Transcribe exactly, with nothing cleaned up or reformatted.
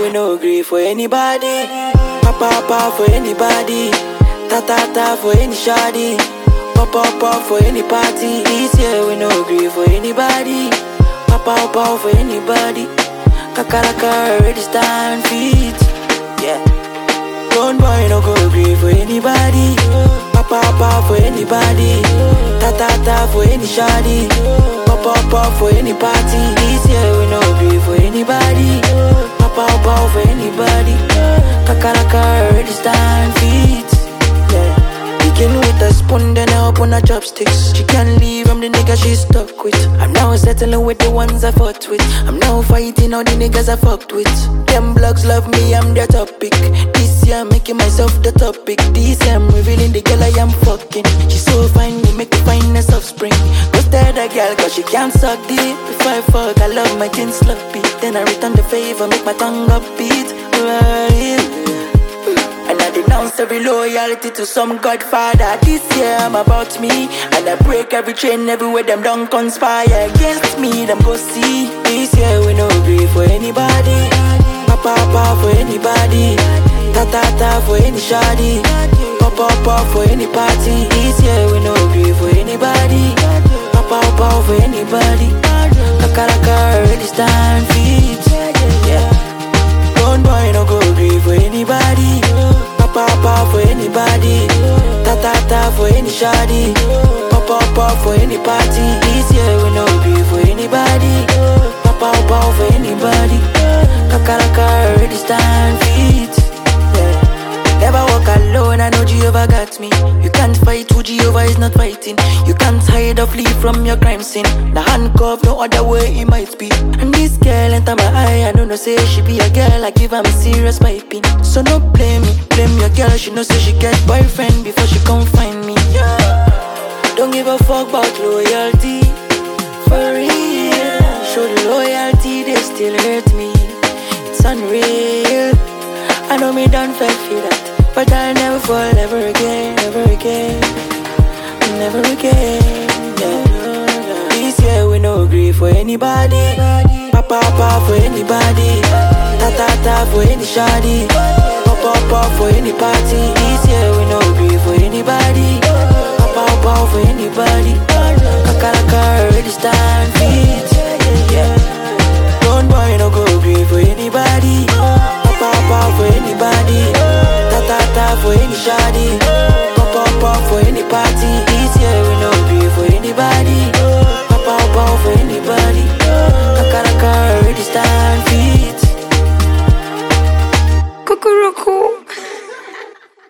we no agree for anybody. Papa papa for anybody. Ta ta ta for any shoddy. Pop up pop for any party. This year we no agree for anybody. Papa papa for anybody. Kakaraka already stand feet. Yeah. Don't boy no go agree for anybody. Papa papa for anybody. Ta ta ta for any shoddy. Pop up pop for any party. This year we no agree for anybody. Papa papa for anybody. Kakaraka already stand feet. Yeah. Begin with a spoon, then I open her chopsticks. She can't leave, I'm the nigga she stuck with. I'm now settling with the ones I fought with. I'm now fighting all the niggas I fucked with. Them blogs love me, I'm their topic. This year I'm making myself the topic. This year I'm revealing the girl I am fucking. She's so fine, we make the finest offspring. Ghosted a girl cause she can't suck deep. If I fuck, I love my chin sloppy. Then I return the favor, make my tongue upbeat. Right. And I denounce every loyalty to some godfather. This year I'm about me. And I break every chain everywhere them don't conspire against me, them go see. This year we no agree for anybody. Papa papa for anybody. Ta ta ta for any shoddy. Papa papa for any party. This year we no agree for anybody. Papa papa for anybody. Kakaraka already stand feet. Yeah. Don't boy no go agree for anybody. Papa papa for anybody. Ta ta ta for any shoddy. Papa papa for any party. This year we no agree for anybody. Papa papa for anybody. Kakaraka already stand feet. Yeah. Never walk alone, I know Jehovah got me. You can't fight who Jehovah is not fighting. You can't hide or flee from your crime scene. The handcuff, no other way it might be. And this girl enter my eye, I don't know say she be a girl, I give her a serious piping. So no blame me, blame your girl, she know say she get boyfriend before she come find me. Yeah. Don't give a fuck about loyalty. For real, show the loyalty, they still hurt me. It's unreal. I know me don't feel that, but I'll never fall ever again, ever again, never again. Yeah. This year we no agree for anybody. Papa papa for anybody. Ta ta ta for any shoddy. Papa papa for any party. This year we no agree for anybody. Papa papa for anybody. Kakaraka already stand feet. Yeah. Don't boy no go agree for anybody. Papa papa for anybody. Ta ta ta for any shoddy. Papa papa for any party.